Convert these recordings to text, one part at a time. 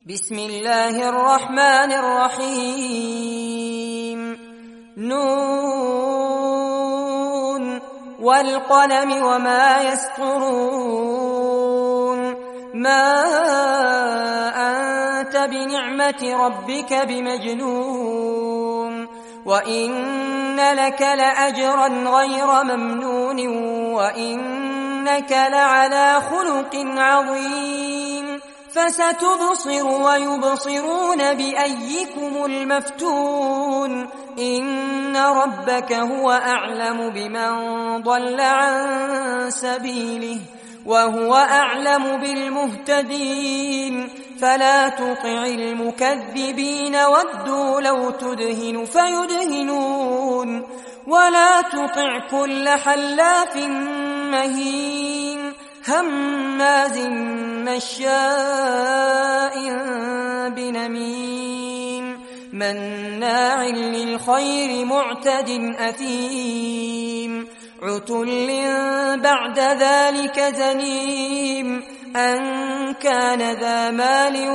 بسم الله الرحمن الرحيم نون والقلم وما يسطرون ما أنت بنعمة ربك بمجنون وإن لك لأجرا غير ممنون وإنك لعلى خلق عظيم فستبصر ويبصرون بأيكم المفتون إن ربك هو أعلم بمن ضل عن سبيله وهو أعلم بالمهتدين فلا تطع المكذبين ودوا لو تدهن فيدهنون ولا تطع كل حلاف مهين هماز مشاء بنميم مناع للخير معتد أثيم عتل بعد ذلك زنيم أن كان ذا مال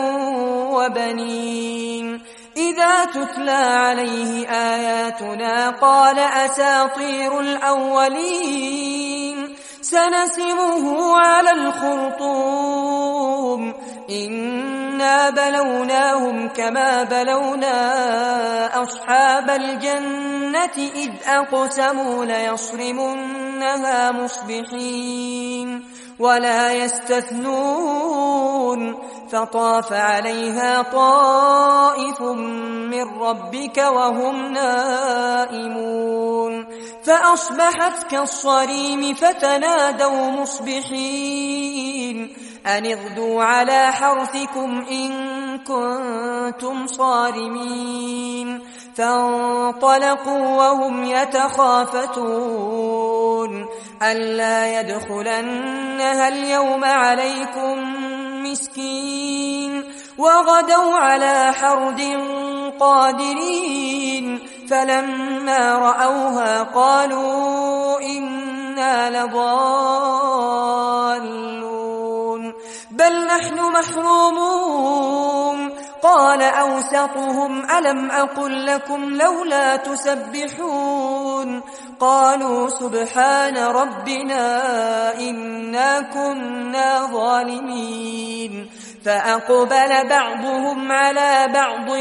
وبنين إذا تتلى عليه آياتنا قال أساطير الأولين سنسمه على الخرطوم إنا بلوناهم كما بلونا أصحاب الجنة إذ أقسموا ليصرمنها مصبحين ولا يستثنون فطاف عليها طائف من ربك وهم نائمون فأصبحت كالصريم فتنادوا مصبحين أن اغدوا على حرثكم إن كنتم صارمين فانطلقوا وهم يتخافتون ألا يدخلنها اليوم عليكم مسكين وغدوا على حرد قادرين فلما رأوها قالوا إنا لضالون بل نحن محرومون قال أوسطهم ألم أقل لكم لولا تسبحون قالوا سبحان ربنا إنا كنا ظالمين فأقبل بعضهم على بعض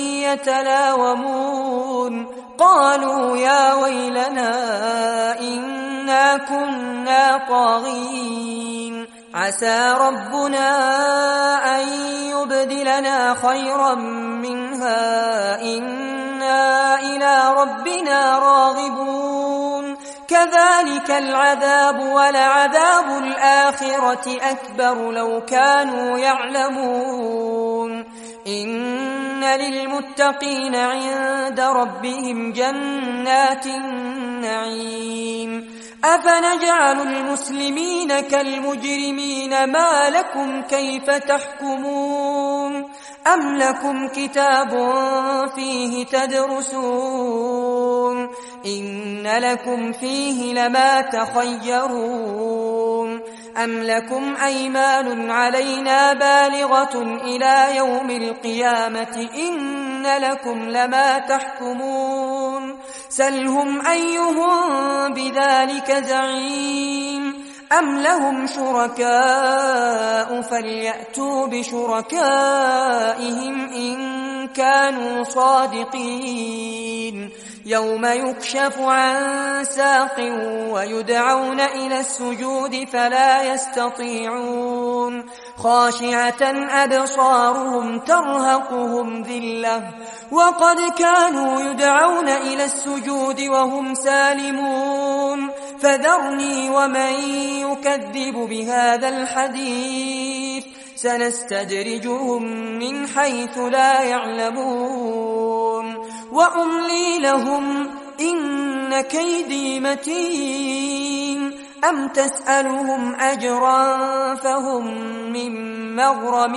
يتلاومون قالوا يا ويلنا إنا كنا طاغين عسى ربنا أن يبدلنا خيرا منها إنا إلى ربنا راغبون كذلك العذاب ولعذاب الآخرة أكبر لو كانوا يعلمون إن للمتقين عند ربهم جنات النعيم أفنجعل المسلمين كالمجرمين ما لكم كيف تحكمون أم لكم كتاب فيه تدرسون إن لكم فيه لما تخيرون أم لكم أيمان علينا بالغة إلى يوم القيامة إن لكم لما تحكمون سلهم أيهم بذلك زعيم أم لهم شركاء فليأتوا بشركائهم إن كانوا صادقين يوم يكشف عن ساق ويدعون إلى السجود فلا يستطيعون خاشعة أبصارهم ترهقهم ذلة وقد كانوا يدعون إلى السجود وهم سالمون فذرني ومن يكذب بهذا الحديث سنستدرجهم من حيث لا يعلمون وأملي لهم إن كيدي متين أم تسألهم أجرا فهم من مغرم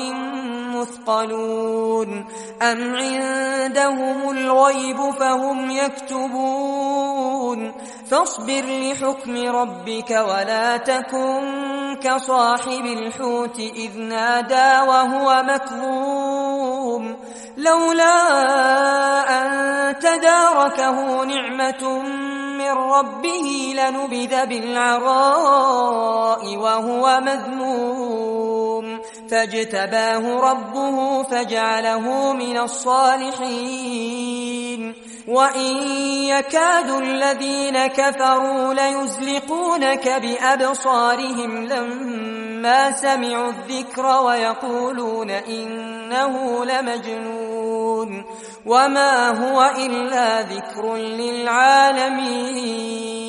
مثقلون أم عندهم الغيب فهم يكتبون فاصبر لحكم ربك ولا تكن كصاحب الحوت إذ نادى وهو مكظوم لولا أن تداركه نعمة من ربه لنبذ بالعراء وهو مذموم فاجتباه ربه فجعله من الصالحين وإن يكاد الذين كفروا ليزلقونك بأبصارهم لما سمعوا الذكر ويقولون إنه لمجنون وما هو إلا ذكر للعالمين